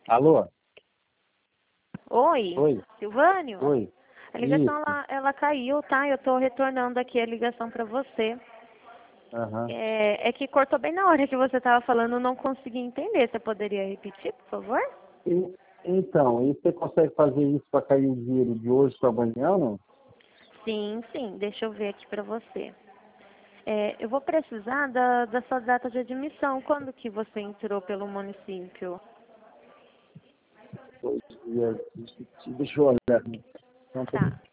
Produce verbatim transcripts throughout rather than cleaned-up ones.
Alô? Oi, Oi? Silvânio? Oi? A ligação, Isso. ela, ela caiu, tá? Eu tô retornando aqui a ligação pra você. Aham. É, é que cortou bem na hora que você tava falando, eu não consegui entender. Você poderia repetir, por favor? E- Então, e você consegue fazer isso para cair o dinheiro de hoje para amanhã, ou não? Sim, sim. Deixa eu ver aqui pra você. É, eu vou precisar da, da sua data de admissão. Quando que você entrou pelo município? Hoje, dia- deixa eu olhar. Não, tô- Tá.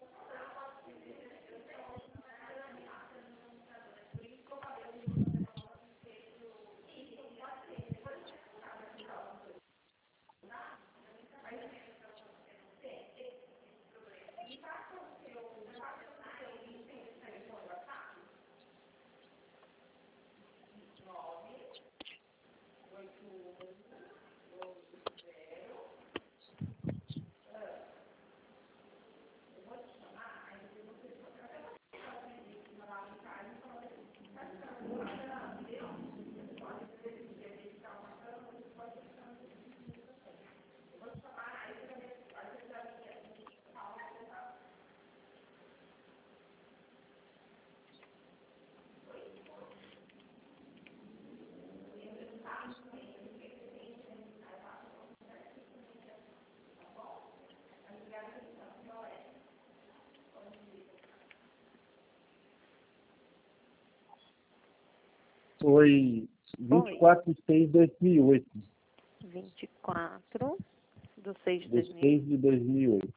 Foi vinte e Oi. quatro de seis de dois mil e oito. vinte e quatro do seis de De dois mil e oito. seis de dois mil e oito.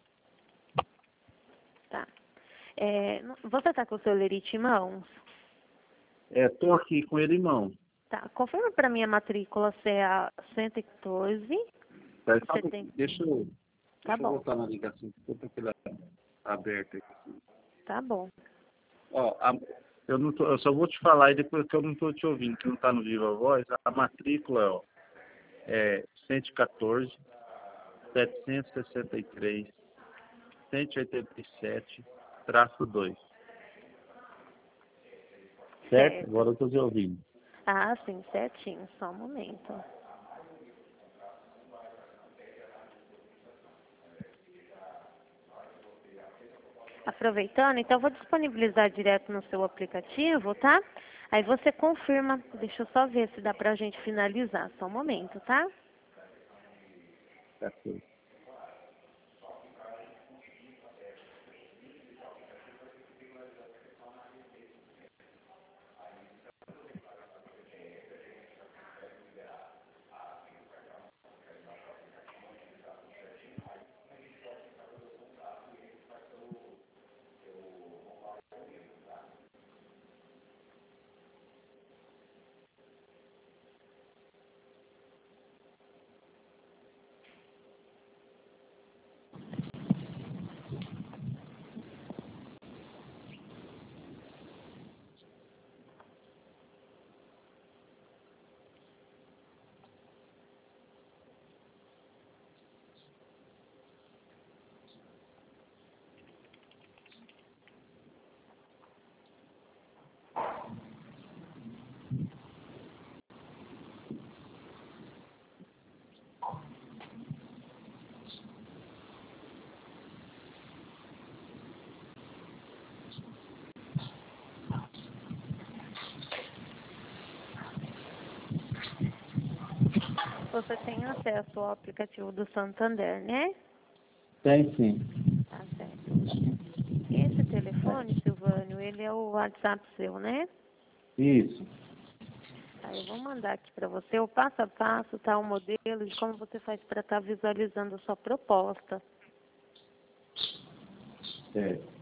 Tá. É, não- você tá com o seu lerite em mãos? É, tô aqui com ele em mão. Tá. Confirma pra mim a matrícula se é a cento e quatorze. Tá, só Você um- tem... deixa eu, Tá deixa eu bom. voltar na ligação, que eu tô com ela aberta aqui. Tá bom. Ó, a- eu, não tô, eu só vou te falar e depois que eu não tô te ouvindo, que não tá no Viva Voz, a matrícula, ó, é cento e quatorze, setecentos e sessenta e três, cento e oitenta e sete, traço dois. Certo? Certo. Agora eu tô te ouvindo. Ah, sim, certinho. Só um momento. Aproveitando, então eu vou disponibilizar direto no seu aplicativo, tá? Aí você confirma. Deixa eu só ver se dá pra gente finalizar. Só um momento, tá? Certo. Você tem acesso ao aplicativo do Santander, né? Tem sim. Tá certo. Esse telefone, Silvânio, ele é o WhatsApp seu, né? Isso. Tá, eu vou mandar aqui pra você o passo a passo, tá? O modelo de como você faz para estar visualizando a sua proposta. Certo.